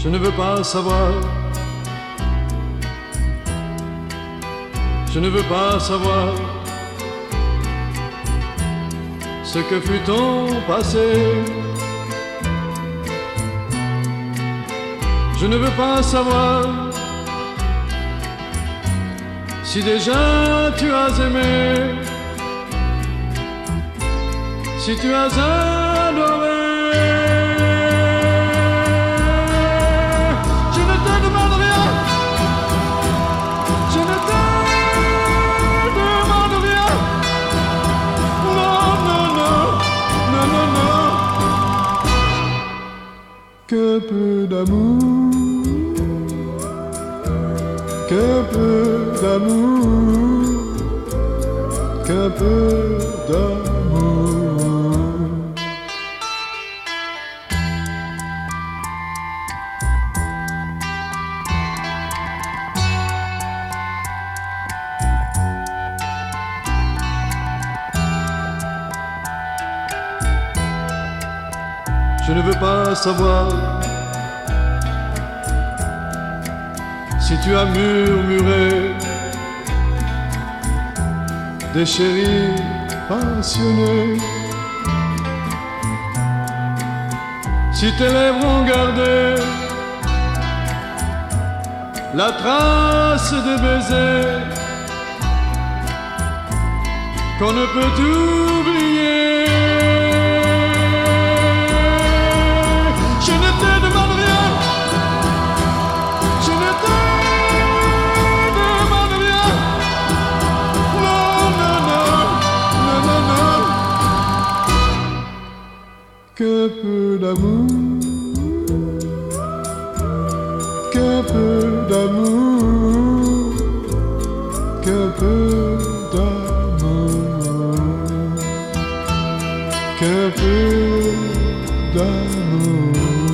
Je ne veux pas savoir. Je ne veux pas savoir ce que fut ton passé. Je ne veux pas savoir si déjà tu as aimé, si tu as adoré. Je ne te demande rien. Je ne te demande rien. Non, non, non, non, non, non. Que peu d'amour, que peu d'amour, que peu d'amour. Je ne veux pas savoir si tu as murmuré des chéris passionnés, si tes lèvres ont gardé la trace des baisers qu'on ne peut oublier. Je ne te demande rien. Je ne te demande rien. Non, non, non, non, non, non. Que peu d'amour, que peu d'amour, que peu d'amour, que peu d'amour.